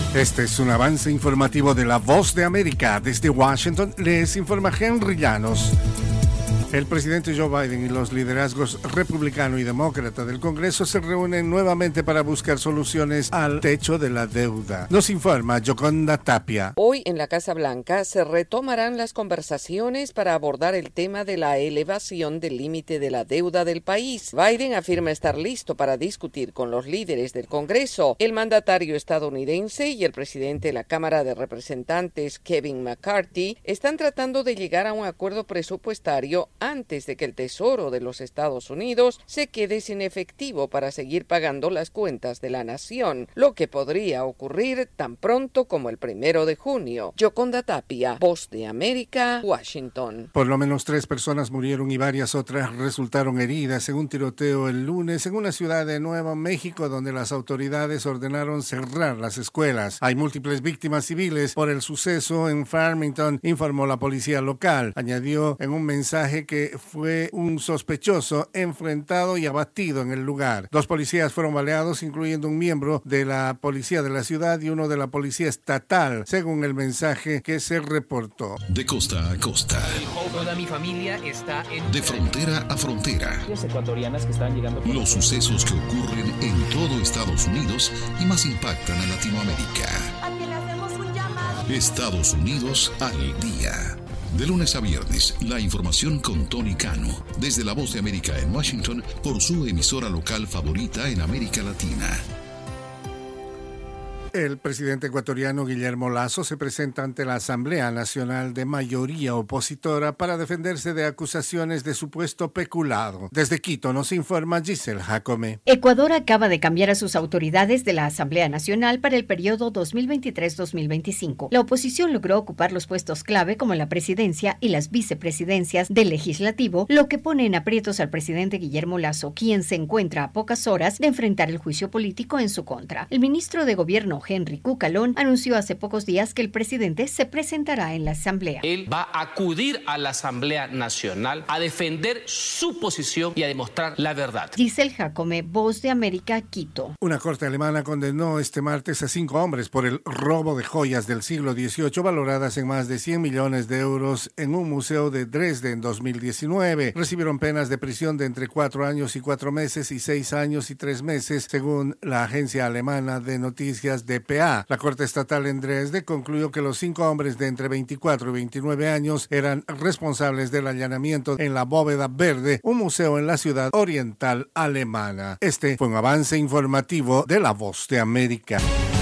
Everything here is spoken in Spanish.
Este es un avance informativo de La Voz de América. Desde Washington les informa Henry Llanos. El presidente Joe Biden y los liderazgos republicano y demócrata del Congreso se reúnen nuevamente para buscar soluciones al techo de la deuda. Nos informa Yoconda Tapia. Hoy en la Casa Blanca se retomarán las conversaciones para abordar el tema de la elevación del límite de la deuda del país. Biden afirma estar listo para discutir con los líderes del Congreso. El mandatario estadounidense y el presidente de la Cámara de Representantes, Kevin McCarthy, están tratando de llegar a un acuerdo presupuestario antes de que el Tesoro de los Estados Unidos se quede sin efectivo para seguir pagando las cuentas de la nación, lo que podría ocurrir tan pronto como el 1 de junio. Yoconda Tapia, Voz de América, Washington. Por lo menos 3 personas murieron y varias otras resultaron heridas en un tiroteo el lunes en una ciudad de Nuevo México donde las autoridades ordenaron cerrar las escuelas. Hay múltiples víctimas civiles por el suceso en Farmington, informó la policía local. Añadió en un mensaje que fue un sospechoso enfrentado y abatido en el lugar. 2 policías fueron baleados, incluyendo un miembro de la policía de la ciudad y uno de la policía estatal, según el mensaje que se reportó. De costa a costa. Toda mi familia está en... De frontera a frontera. Los ecuatorianas que están llegando... Los sucesos que ocurren en todo Estados Unidos y más impactan a Latinoamérica. A que le hacemos un llamado. Estados Unidos al día. De lunes a viernes, la información con Tony Cano, desde La Voz de América en Washington, por su emisora local favorita en América Latina. El presidente ecuatoriano Guillermo Lasso se presenta ante la Asamblea Nacional de mayoría opositora para defenderse de acusaciones de supuesto peculado. Desde Quito nos informa Giselle Jacome. Ecuador acaba de cambiar a sus autoridades de la Asamblea Nacional para el periodo 2023-2025. La oposición logró ocupar los puestos clave como la presidencia y las vicepresidencias del legislativo, lo que pone en aprietos al presidente Guillermo Lasso, quien se encuentra a pocas horas de enfrentar el juicio político en su contra. El ministro de Gobierno Henry Cucalón anunció hace pocos días que el presidente se presentará en la Asamblea. Él va a acudir a la Asamblea Nacional a defender su posición y a demostrar la verdad. Giselle Jacome, Voz de América, Quito. Una corte alemana condenó este martes a 5 hombres por el robo de joyas del siglo XVIII valoradas en más de 100 millones de euros en un museo de Dresde en 2019. Recibieron penas de prisión de entre 4 años y 4 meses y 6 años y 3 meses, según la agencia alemana de noticias DPA. La Corte Estatal en Dresde concluyó que los 5 hombres de entre 24 y 29 años eran responsables del allanamiento en la Bóveda Verde, un museo en la ciudad oriental alemana. Este fue un avance informativo de La Voz de América.